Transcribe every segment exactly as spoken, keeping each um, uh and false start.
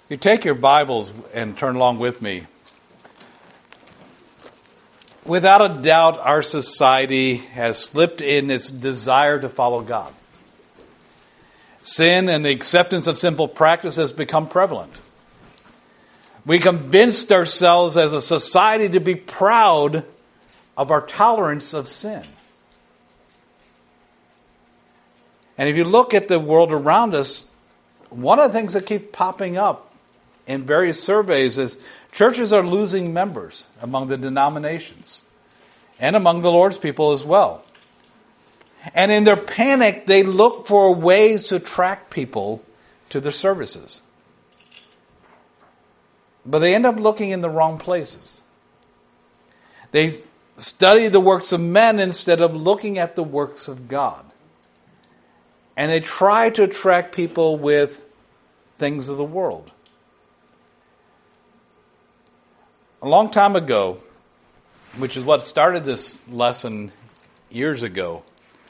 You take your Bibles and turn along with me. Without a doubt, our society has slipped in its desire to follow God. Sin and the acceptance of sinful practice has become prevalent. We convinced ourselves as a society to be proud of our tolerance of sin. And if you look at the world around us, one of the things that keep popping up in various surveys is churches are losing members among the denominations and among the Lord's people as well. And in their panic, they look for ways to attract people to their services. But they end up looking in the wrong places. They study the works of men instead of looking at the works of God. And they try to attract people with things of the world. A long time ago, which is what started this lesson years ago,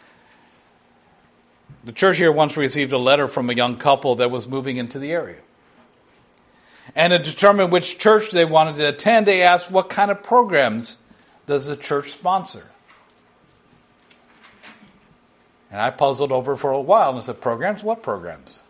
the church here once received a letter from a young couple that was moving into the area. And to determine which church they wanted to attend, they asked, what kind of programs does the church sponsor? And I puzzled over for a while and said, programs? What programs?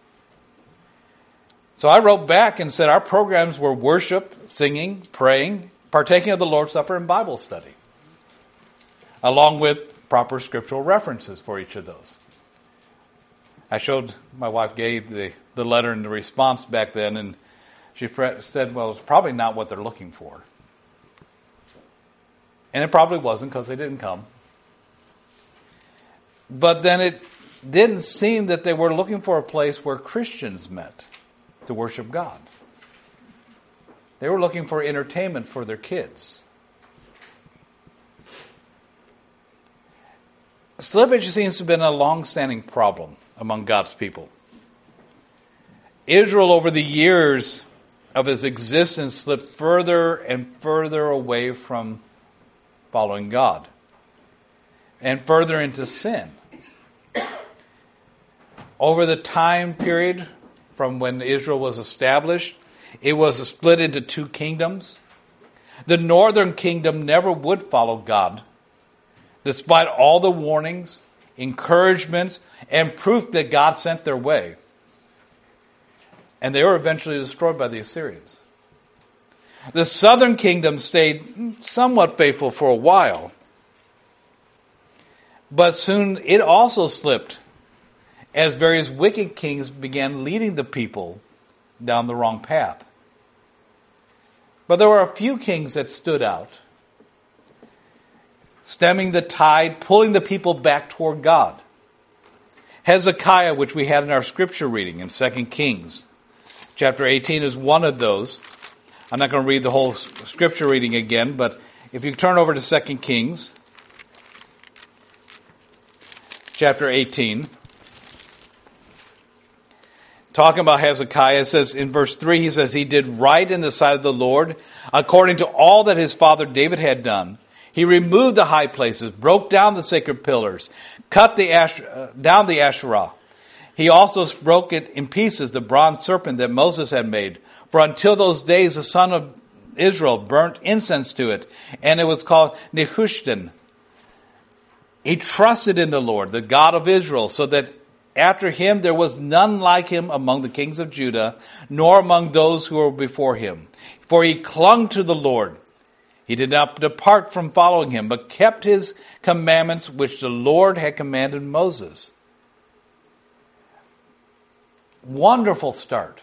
So I wrote back and said our programs were worship, singing, praying, partaking of the Lord's Supper, and Bible study, along with proper scriptural references for each of those. I showed my wife Gabe the, the letter and the response back then, and she said, well, it's probably not what they're looking for. And it probably wasn't because they didn't come. But then it didn't seem that they were looking for a place where Christians met to worship God. They were looking for entertainment for their kids. Slippage seems to have been a long-standing problem among God's people. Israel, over the years of its existence, slipped further and further away from following God and further into sin. Over the time period from when Israel was established, it was split into two kingdoms. The northern kingdom never would follow God, despite all the warnings, encouragements, and proof that God sent their way. And they were eventually destroyed by the Assyrians. The southern kingdom stayed somewhat faithful for a while, but soon it also slipped as various wicked kings began leading the people down the wrong path. But there were a few kings that stood out, stemming the tide, pulling the people back toward God. Hezekiah, which we had in our scripture reading in Second Kings, chapter eighteen, is one of those. I'm not going to read the whole scripture reading again, but if you turn over to Second Kings, chapter eighteen, talking about Hezekiah, it says in verse three, he says, he did right in the sight of the Lord, according to all that his father David had done. He removed the high places, broke down the sacred pillars, cut the Ash, uh, down the Asherah. He also broke it in pieces, the bronze serpent that Moses had made. For until those days, the son of Israel burnt incense to it, and it was called Nehushtan. He trusted in the Lord, the God of Israel, so that after him there was none like him among the kings of Judah, nor among those who were before him. For he clung to the Lord. He did not depart from following him, but kept his commandments which the Lord had commanded Moses. Wonderful start.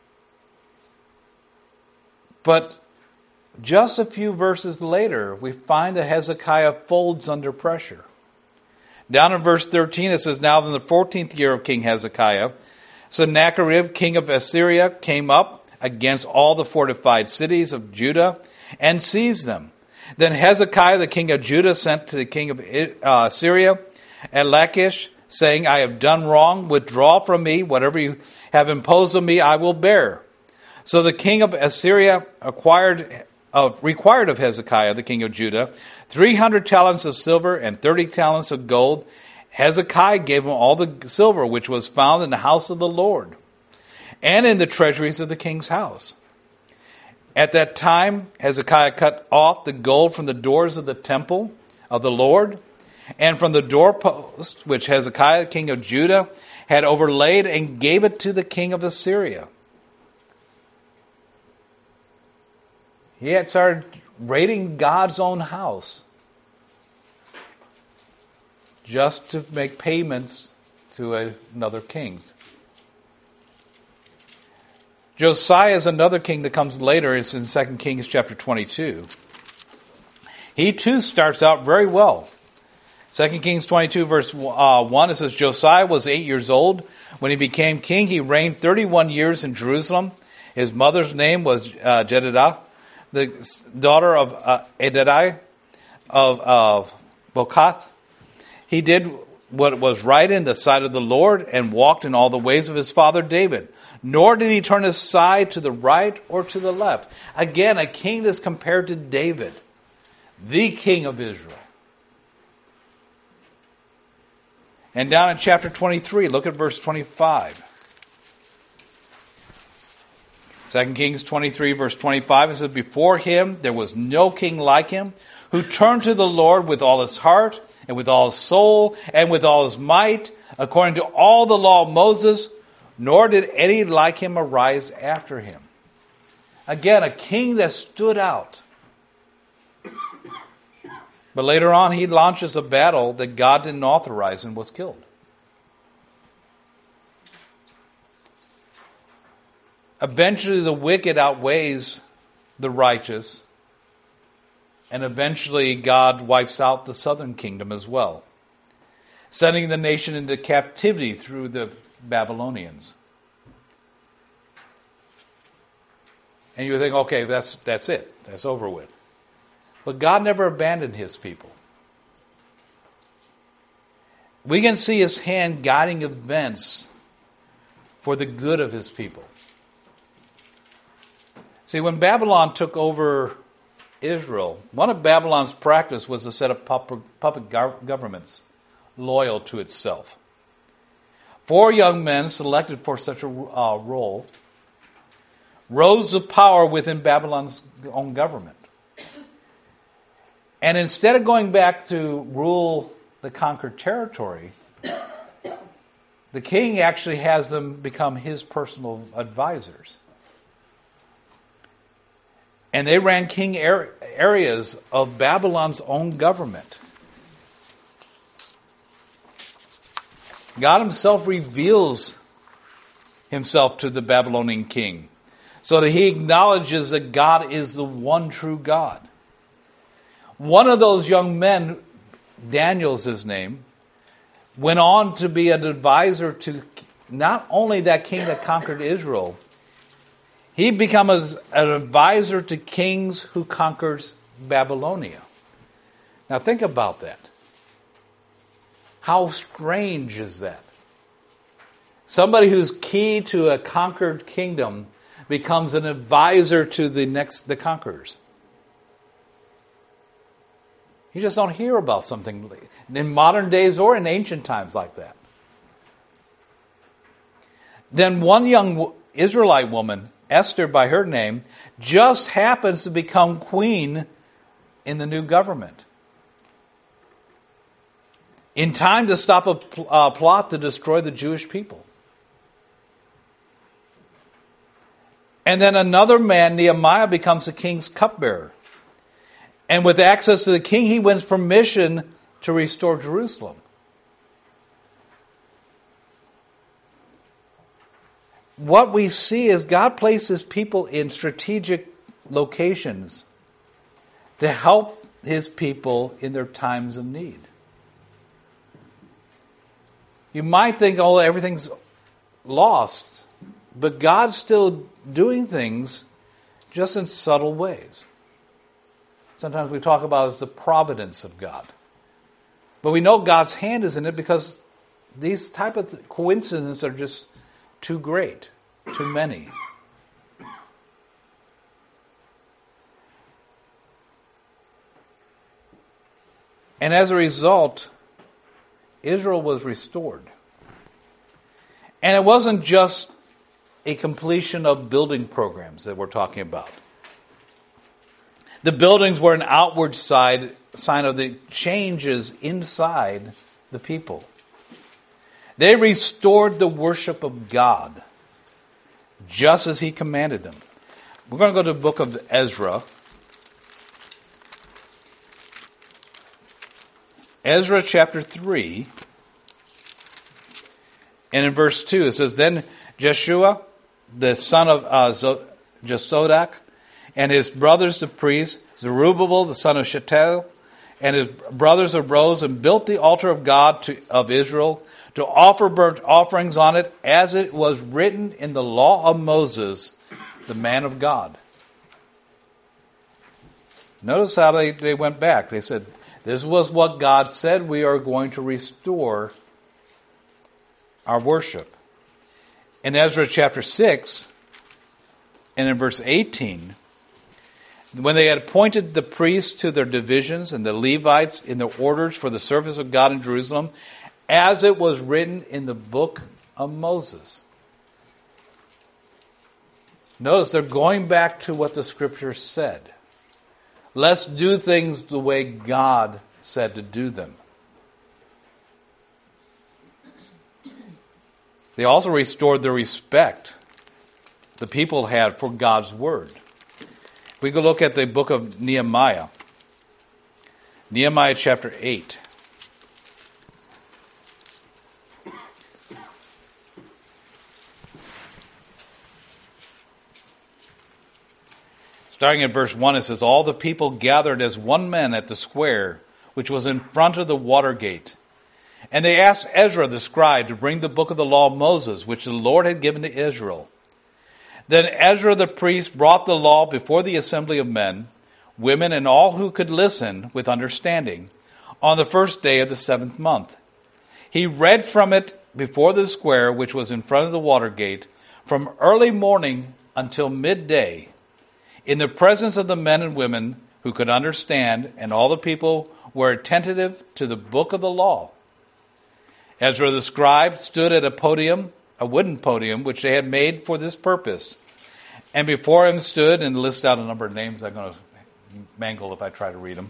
But just a few verses later, we find that Hezekiah folds under pressure. Down in verse thirteen, it says, now in the fourteenth year of King Hezekiah, Sennacherib, king of Assyria, came up against all the fortified cities of Judah and seized them. Then Hezekiah, the king of Judah, sent to the king of uh, Syria at Lachish, saying, I have done wrong. Withdraw from me. Whatever you have imposed on me, I will bear. So the king of Assyria acquired, uh, required of Hezekiah, the king of Judah, three hundred talents of silver and thirty talents of gold. Hezekiah gave him all the silver which was found in the house of the Lord. and in the treasuries of the king's house. At that time, Hezekiah cut off the gold from the doors of the temple of the Lord, and from the doorpost which Hezekiah, king of Judah, had overlaid, and gave it to the king of Assyria. He had started raiding God's own house just to make payments to another king. Josiah is another king that comes later. It's in Second Kings chapter twenty-two. He too starts out very well. Second Kings twenty-two verse uh, one, it says, Josiah was eight years old when he became king. He reigned thirty-one years in Jerusalem. His mother's name was uh, Jedidah, the daughter of uh, Edidah of uh, Bokath. He did what was right in the sight of the Lord and walked in all the ways of his father David. Nor did he turn aside to the right or to the left. Again, a king that's compared to David, the king of Israel. And down in chapter twenty-three, look at verse twenty-five. Second Kings twenty-three, verse twenty-five, it says, Before him there was no king like him, who turned to the Lord with all his heart, and with all his soul, and with all his might, according to all the law of Moses, nor did any like him arise after him. Again, a king that stood out. But later on, he launches a battle that God didn't authorize and was killed. Eventually, the wicked outweighs the righteous. And eventually, God wipes out the southern kingdom as well, sending the nation into captivity through the Babylonians. And you think, okay, that's that's it. That's over with. But God never abandoned his people. We can see his hand guiding events for the good of his people. See, when Babylon took over Israel, one of Babylon's practice was to set up puppet governments loyal to itself. Four young men selected for such a uh, role rose to power within Babylon's own government. And instead of going back to rule the conquered territory, the king actually has them become his personal advisors. And they ran king areas of Babylon's own government. God himself reveals himself to the Babylonian king, so that he acknowledges that God is the one true God. One of those young men, Daniel's his name, went on to be an advisor to not only that king that conquered Israel, he became an advisor to kings who conquers Babylonia. Now think about that. How strange is that? Somebody who's key to a conquered kingdom becomes an advisor to the next the conquerors. You just don't hear about something in modern days or in ancient times like that. Then one young Israelite woman, Esther by her name, just happens to become queen in the new government. In time to stop a pl- uh, plot to destroy the Jewish people. And then another man, Nehemiah, becomes the king's cupbearer. And with access to the king, he wins permission to restore Jerusalem. What we see is God places people in strategic locations to help his people in their times of need. You might think, oh, everything's lost. But God's still doing things just in subtle ways. Sometimes we talk about it as the providence of God. But we know God's hand is in it because these type of coincidences are just too great, too many. And as a result, Israel was restored. And it wasn't just a completion of building programs that we're talking about. The buildings were an outward side sign of the changes inside the people. They restored the worship of God, just as he commanded them. We're going to go to the book of Ezra. Ezra chapter three. And in verse two it says, Then Jeshua, the son of uh, Josadak, and his brothers the priests, Zerubbabel, the son of Shealtiel, and his brothers arose and built the altar of God to, of Israel to offer burnt offerings on it, as it was written in the law of Moses, the man of God. Notice how they, they went back. They said, this was what God said, we are going to restore our worship. In Ezra chapter six, and in verse eighteen, when they had appointed the priests to their divisions and the Levites in their orders for the service of God in Jerusalem, as it was written in the book of Moses. Notice they're going back to what the Scripture said. Let's do things the way God said to do them. They also restored the respect the people had for God's Word. We go look at the book of Nehemiah. Nehemiah chapter eight. Starting at verse one, it says, All the people gathered as one man at the square, which was in front of the water gate. And they asked Ezra the scribe to bring the book of the law of Moses, which the Lord had given to Israel. Then Ezra the priest brought the law before the assembly of men, women, and all who could listen with understanding, on the first day of the seventh month. He read from it before the square, which was in front of the water gate, from early morning until midday, in the presence of the men and women who could understand, and all the people were attentive to the book of the law. Ezra the scribe stood at a podium, a wooden podium, which they had made for this purpose. And before him stood, and list out a number of names I'm going to mangle if I try to read them.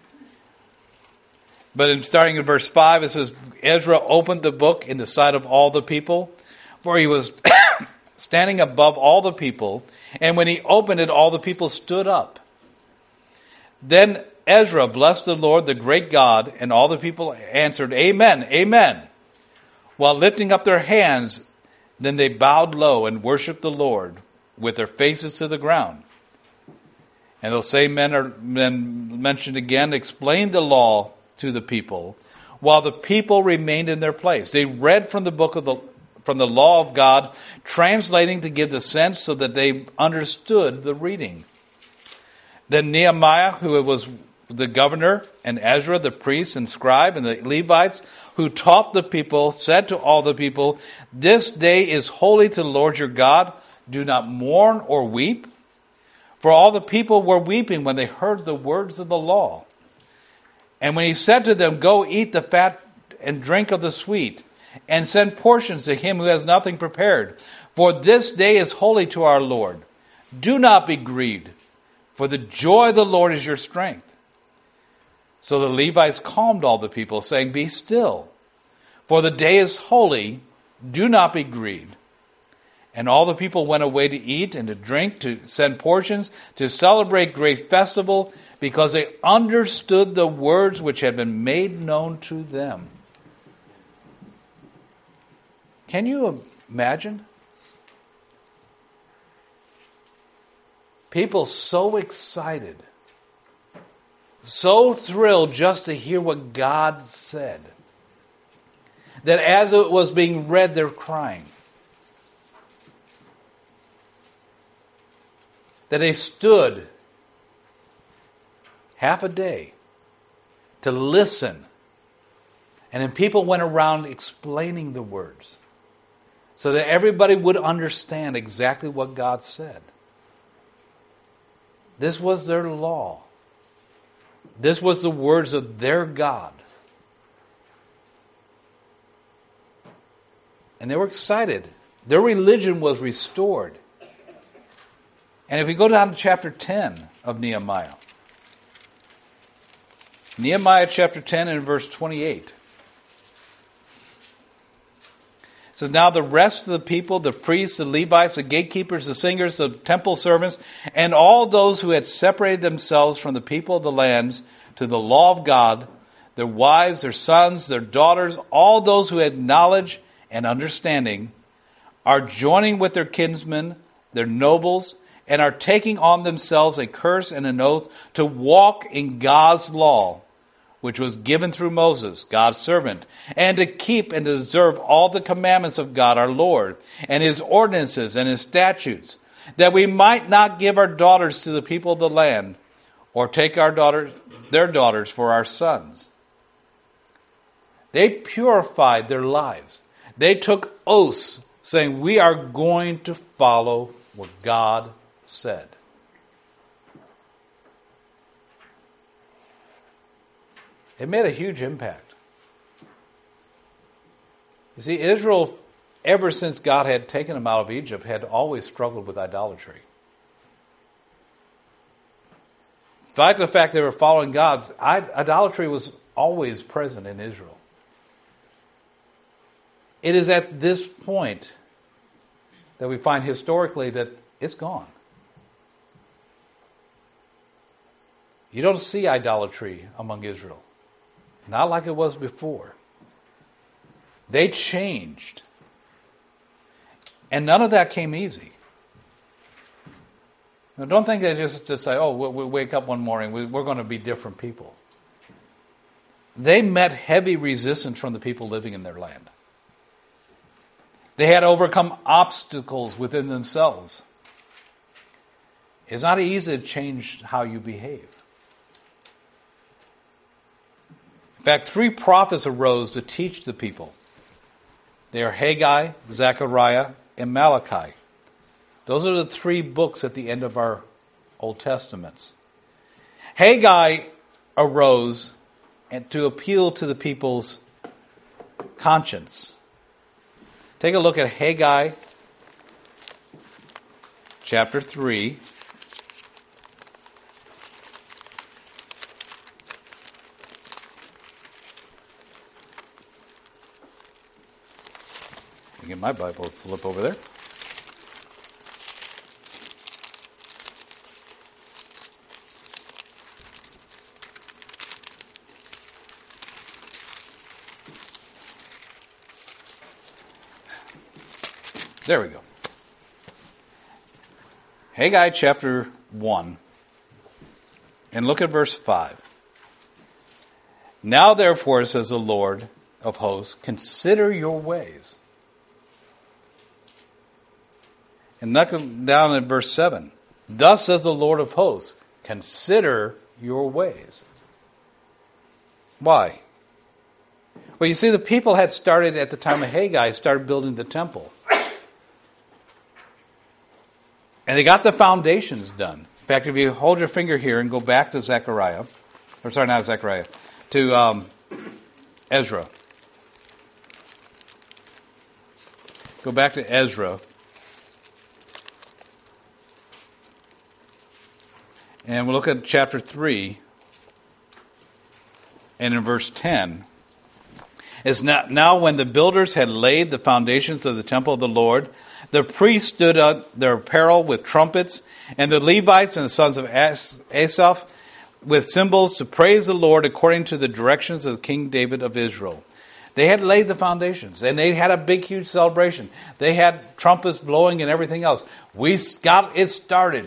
But in starting in verse five, it says, Ezra opened the book in the sight of all the people, for he was standing above all the people, and when he opened it, all the people stood up. Then Ezra blessed the Lord, the great God, and all the people answered, Amen, Amen, while lifting up their hands. Then they bowed low and worshiped the Lord with their faces to the ground. And those same men are men mentioned again, explained the law to the people, while the people remained in their place. They read from the book of the from the law of God, translating to give the sense so that they understood the reading. Then Nehemiah, who was the governor, and Ezra, the priest and scribe, and the Levites, who taught the people, said to all the people, This day is holy to the Lord your God. Do not mourn or weep. For all the people were weeping when they heard the words of the law. And when he said to them, Go eat the fat and drink of the sweet, and send portions to him who has nothing prepared. For this day is holy to our Lord. Do not be grieved, for the joy of the Lord is your strength. So the Levites calmed all the people, saying, Be still, for the day is holy. Do not be grieved. And all the people went away to eat and to drink, to send portions, to celebrate great festival, because they understood the words which had been made known to them. Can you imagine? People so excited, so thrilled just to hear what God said, that as it was being read, they're crying. That they stood half a day to listen. And then people went around explaining the words so that everybody would understand exactly what God said. This was their law. This was the words of their God. And they were excited Their religion was restored. And if we go down to chapter ten of Nehemiah, Nehemiah chapter ten and verse twenty-eight. It says, now the rest of the people, the priests, the Levites, the gatekeepers, the singers, the temple servants, and all those who had separated themselves from the people of the lands to the law of God, their wives, their sons, their daughters, all those who had knowledge and understanding, are joining with their kinsmen, their nobles, and are taking on themselves a curse and an oath to walk in God's law, which was given through Moses, God's servant, and to keep and to observe all the commandments of God our Lord, and his ordinances and his statutes, that we might not give our daughters to the people of the land, or take our daughters, their daughters for our sons. They purified their lives. They took oaths, saying, we are going to follow what God said. It made a huge impact. You see, Israel, ever since God had taken them out of Egypt, had always struggled with idolatry. In fact, the fact they were following God, idolatry was always present in Israel. It is at this point that we find historically that it's gone. You don't see idolatry among Israel. Not like it was before. They changed. And none of that came easy. Now, don't think they just, just say, oh, we we'll wake up one morning, we, we're going to be different people. They met heavy resistance from the people living in their land. They had to overcome obstacles within themselves. It's not easy to change how you behave. In fact, three prophets arose to teach the people. They are Haggai, Zechariah, and Malachi. Those are the three books at the end of our Old Testaments. Haggai arose and to appeal to the people's conscience. Take a look at Haggai chapter three. I get my Bible to flip over there. There we go. Haggai chapter one. And look at verse five. Now therefore, says the Lord of hosts, consider your ways. And look down at verse seven. Thus says the Lord of hosts, consider your ways. Why? Well, you see, the people had started at the time of Haggai, started building the temple. And they got the foundations done. In fact, if you hold your finger here and go back to Zechariah, or sorry, not Zechariah, to um, Ezra. Go back to Ezra. And we'll look at chapter three. And in verse ten. Is now, now when the builders had laid the foundations of the temple of the Lord, the priests stood up their apparel with trumpets, and the Levites and the sons of Asaph with cymbals to praise the Lord according to the directions of King David of Israel. They had laid the foundations, and they had a big, huge celebration. They had trumpets blowing and everything else. We got it started.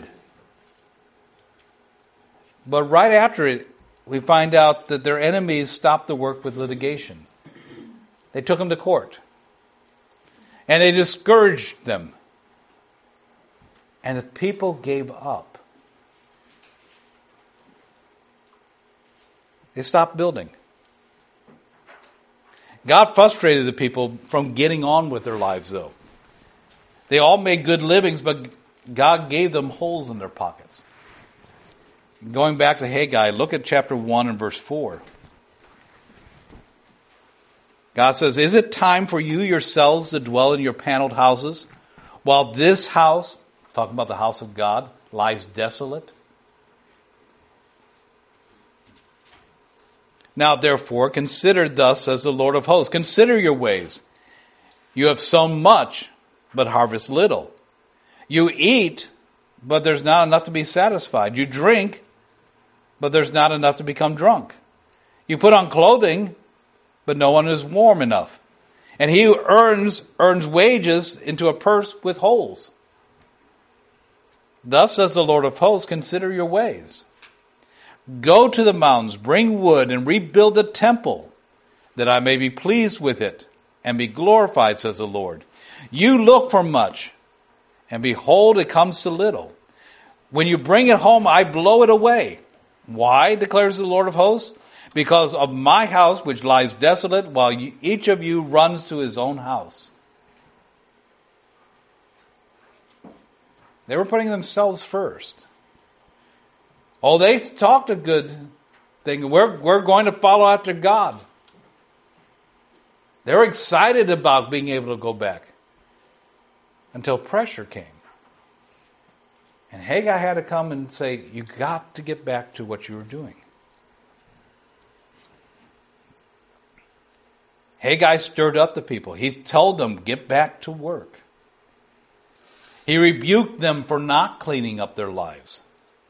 But right after it, we find out that their enemies stopped the work with litigation. They took them to court. And they discouraged them. And the people gave up. They stopped building. God frustrated the people from getting on with their lives, though. They all made good livings, but God gave them holes in their pockets. Going back to Haggai, look at chapter one and verse four. God says, is it time for you yourselves to dwell in your paneled houses, while this house, talking about the house of God, lies desolate? Now therefore, consider thus says the Lord of hosts, consider your ways. You have sown much, but harvest little. You eat, but there's not enough to be satisfied. You drink, but there's not enough to become drunk. You put on clothing, but no one is warm enough. And he who earns, earns wages into a purse with holes. Thus says the Lord of hosts, consider your ways. Go to the mountains, bring wood, and rebuild the temple, that I may be pleased with it, and be glorified, says the Lord. You look for much, and behold, it comes to little. When you bring it home, I blow it away. Why, declares the Lord of hosts? Because of my house which lies desolate, while you, each of you runs to his own house. They were putting themselves first. Oh, they talked a good thing. We're, we're going to follow after God. They were excited about being able to go back. Until pressure came. And Haggai had to come and say, you got to get back to what you were doing. Haggai stirred up the people. He told them, get back to work. He rebuked them for not cleaning up their lives.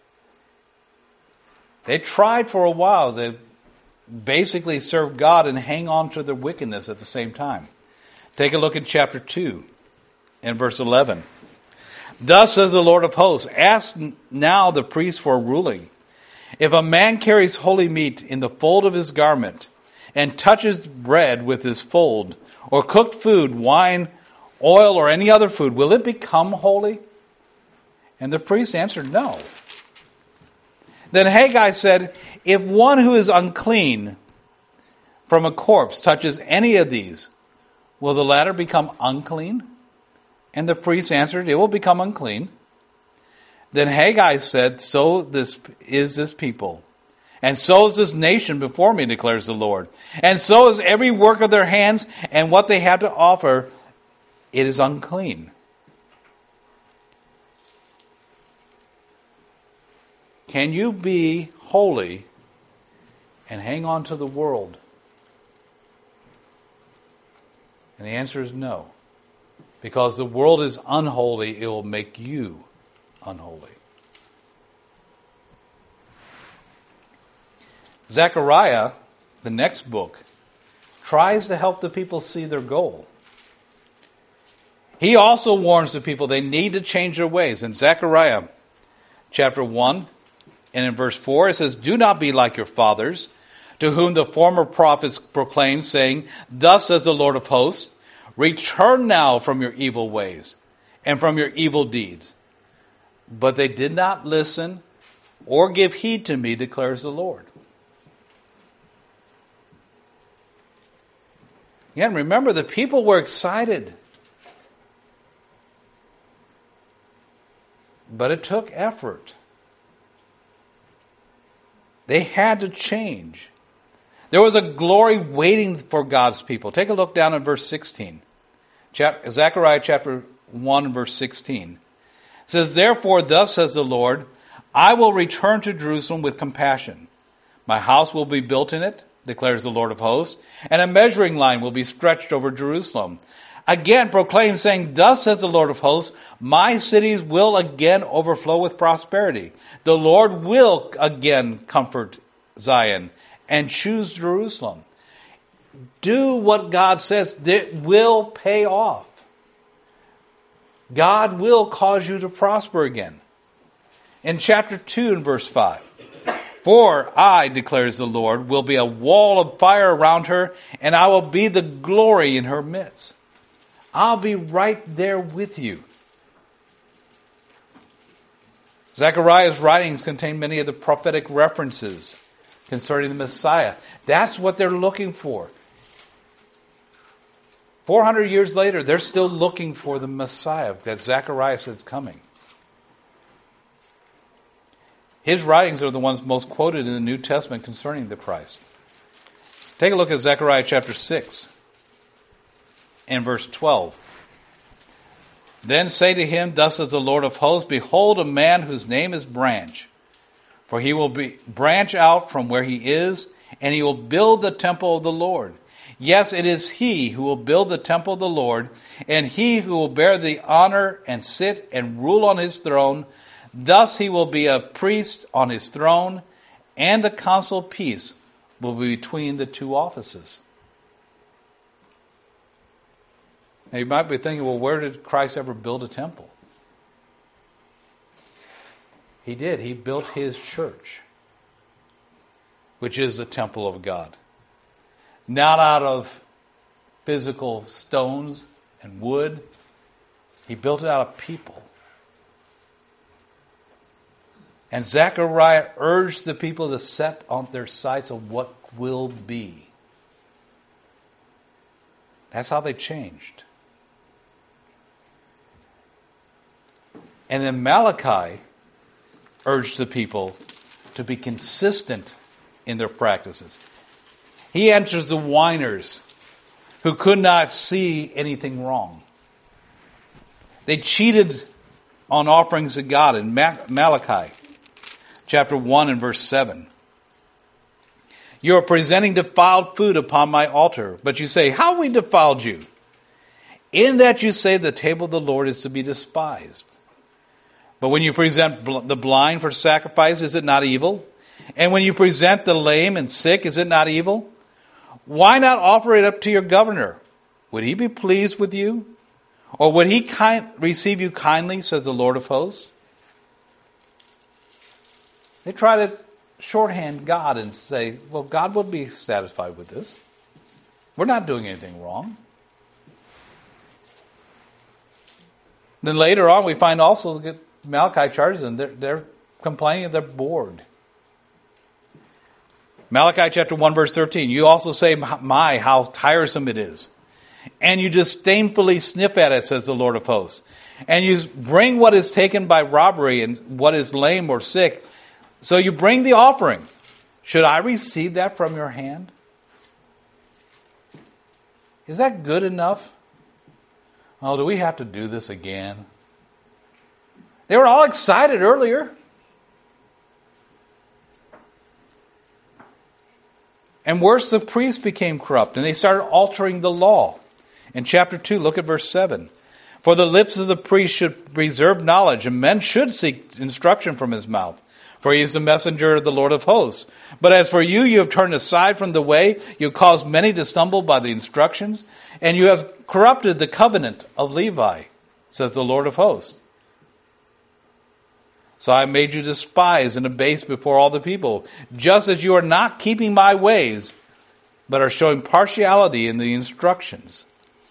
They tried for a while to basically serve God and hang on to their wickedness at the same time. Take a look at chapter two and verse eleven. Thus says the Lord of hosts, ask now the priest for a ruling. If a man carries holy meat in the fold of his garment, and touches bread with his fold, or cooked food, wine, oil, or any other food, will it become holy? And the priest answered, no. Then Haggai said, if one who is unclean from a corpse touches any of these, will the latter become unclean? And the priest answered, it will become unclean. Then Haggai said, so this is this people. And so is this nation before me, declares the Lord. And so is every work of their hands, and what they have to offer, it is unclean. Can you be holy and hang on to the world? And the answer is no. Because the world is unholy, it will make you unholy. Zechariah, the next book, tries to help the people see their goal. He also warns the people they need to change their ways. In Zechariah chapter one and in verse four, it says, do not be like your fathers, to whom the former prophets proclaimed, saying, thus says the Lord of hosts, return now from your evil ways and from your evil deeds. But they did not listen or give heed to me, declares the Lord. Again, remember, the people were excited. But it took effort. They had to change. There was a glory waiting for God's people. Take a look down at verse sixteen. Chap- Zechariah chapter one, verse sixteen. It says, therefore, thus says the Lord, I will return to Jerusalem with compassion. My house will be built in it, declares the Lord of hosts, and a measuring line will be stretched over Jerusalem. Again proclaim, saying, thus says the Lord of hosts, my cities will again overflow with prosperity. The Lord will again comfort Zion and choose Jerusalem. Do what God says. It will pay off. God will cause you to prosper again. In chapter two and verse five, for I, declares the Lord, will be a wall of fire around her, and I will be the glory in her midst. I'll be right there with you. Zechariah's writings contain many of the prophetic references concerning the Messiah. That's what they're looking for. four hundred years later, they're still looking for the Messiah that Zechariah says is coming. His writings are the ones most quoted in the New Testament concerning the Christ. Take a look at Zechariah chapter six and verse twelve. Then say to him, thus says the Lord of hosts, behold a man whose name is Branch. For he will be branch out from where he is, and he will build the temple of the Lord. Yes, it is he who will build the temple of the Lord, and he who will bear the honor and sit and rule on his throne. Thus he will be a priest on his throne, and the council of peace will be between the two offices. Now you might be thinking, well, where did Christ ever build a temple? He did. He built his church, which is the temple of God. Not out of physical stones and wood. He built it out of people. And Zechariah urged the people to set on their sights on what will be. That's how they changed. And then Malachi urged the people to be consistent in their practices. He answers the whiners who could not see anything wrong. They cheated on offerings to God in Malachi chapter one and verse seven. You are presenting defiled food upon my altar, but you say, how have we defiled you? In that you say the table of the Lord is to be despised. But when you present bl- the blind for sacrifice, is it not evil? And when you present the lame and sick, is it not evil? Why not offer it up to your governor? Would he be pleased with you? Or would he kind- receive you kindly, says the Lord of hosts? They try to shorthand God and say, well, God would be satisfied with this. We're not doing anything wrong. Then later on, we find also that Malachi charges them. They're, they're complaining they're bored. Malachi chapter one, verse thirteen. You also say, my, how tiresome it is. And you disdainfully sniff at it, says the Lord of hosts. And you bring what is taken by robbery and what is lame or sick. So you bring the offering. Should I receive that from your hand? Is that good enough? Oh, do we have to do this again? They were all excited earlier. And worse, the priests became corrupt, and they started altering the law. In chapter two, look at verse seven. For the lips of the priest should preserve knowledge, and men should seek instruction from his mouth. For he is the messenger of the Lord of hosts. But as for you, you have turned aside from the way, you have caused many to stumble by the instructions, and you have corrupted the covenant of Levi, says the Lord of hosts. So I made you despise and abased before all the people, just as you are not keeping my ways, but are showing partiality in the instructions.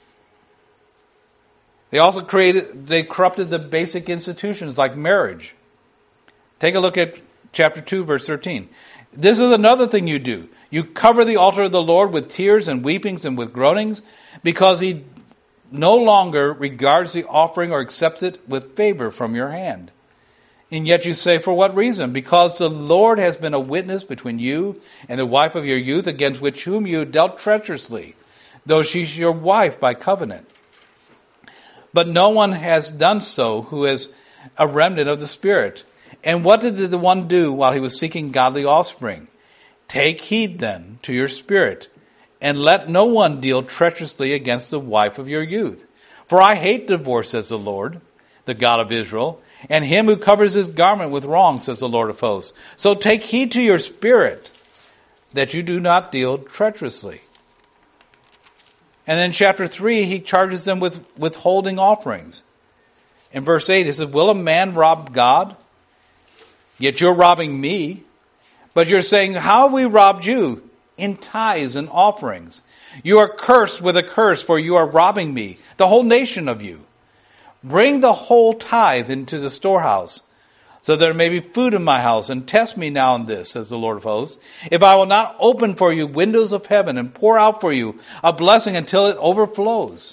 They also created, they corrupted the basic institutions like marriage. Take a look at chapter two, verse thirteen. This is another thing you do. You cover the altar of the Lord with tears and weepings and with groanings, because he no longer regards the offering or accepts it with favor from your hand. And yet you say, for what reason? Because the Lord has been a witness between you and the wife of your youth, against which whom you dealt treacherously, though she's your wife by covenant. But no one has done so who is a remnant of the Spirit. And what did the one do while he was seeking godly offspring? Take heed then to your spirit, and let no one deal treacherously against the wife of your youth. For I hate divorce, says the Lord, the God of Israel, and him who covers his garment with wrong, says the Lord of hosts. So take heed to your spirit, that you do not deal treacherously. And then chapter three, he charges them with withholding offerings. In verse eight, he says, will a man rob God? Yet you're robbing me. But you're saying, how have we robbed you? In tithes and offerings. You are cursed with a curse, for you are robbing me, the whole nation of you. Bring the whole tithe into the storehouse, so there may be food in my house, and test me now in this, says the Lord of hosts, if I will not open for you windows of heaven and pour out for you a blessing until it overflows.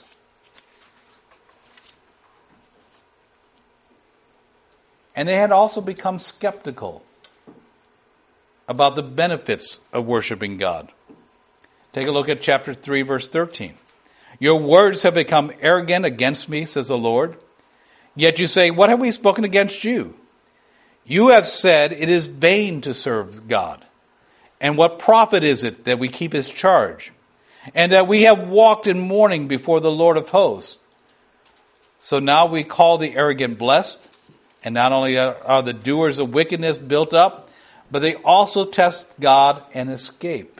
And they had also become skeptical about the benefits of worshiping God. Take a look at chapter three, verse thirteen. Your words have become arrogant against me, says the Lord. Yet you say, what have we spoken against you? You have said it is vain to serve God. And what profit is it that we keep his charge? And that we have walked in mourning before the Lord of hosts. So now we call the arrogant blessed. And not only are the doers of wickedness built up, but they also test God and escape.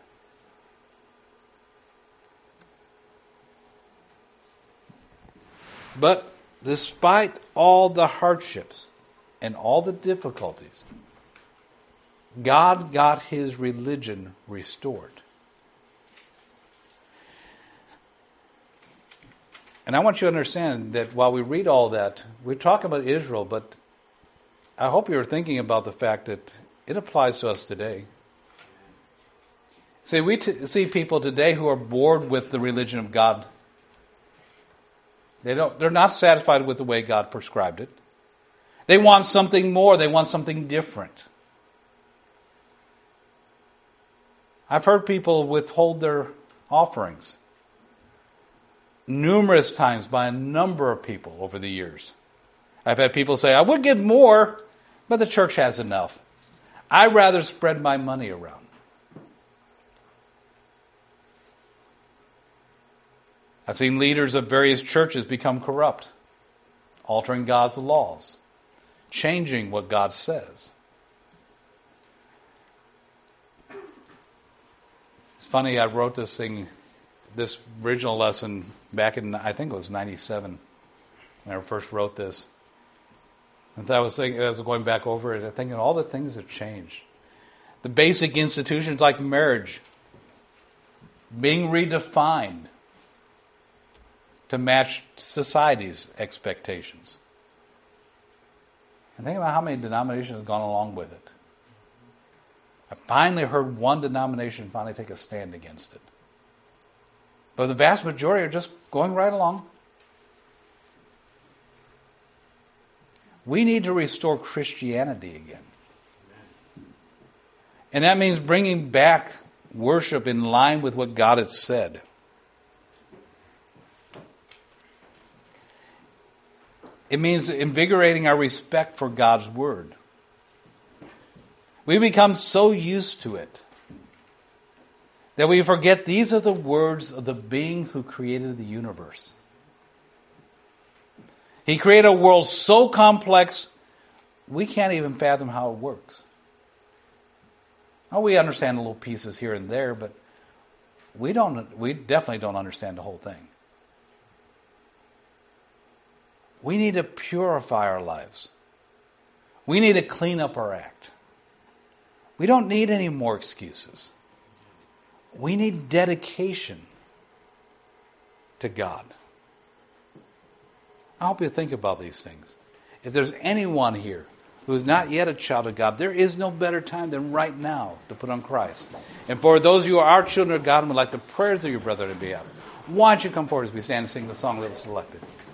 But despite all the hardships and all the difficulties, God got his religion restored. And I want you to understand that while we read all that, we're talking about Israel, but I hope you're thinking about the fact that it applies to us today. See, we t- see people today who are bored with the religion of God. They don't, they're not satisfied with the way God prescribed it. They want something more. They want something different. I've heard people withhold their offerings numerous times by a number of people over the years. I've had people say, I would give more, but the church has enough. I'd rather spread my money around. I've seen leaders of various churches become corrupt, altering God's laws, changing what God says. It's funny, I wrote this thing, this original lesson back in, I think it was ninety-seven, when I first wrote this. And I was thinking, as I was going back over it, I'm thinking all the things have changed. The basic institutions like marriage being redefined to match society's expectations. And think about how many denominations have gone along with it. I finally heard one denomination finally take a stand against it. But the vast majority are just going right along. We need to restore Christianity again. And that means bringing back worship in line with what God has said. It means invigorating our respect for God's Word. We become so used to it that we forget these are the words of the being who created the universe. He created a world so complex, we can't even fathom how it works. Now, we understand little pieces here and there, but we don't. We definitely don't understand the whole thing. We need to purify our lives. We need to clean up our act. We don't need any more excuses. We need dedication to God. I hope you think about these things. If there's anyone here who is not yet a child of God, there is no better time than right now to put on Christ. And for those of you who are children of God and would like the prayers of your brother to be up, why don't you come forward as we stand and sing the song that was selected.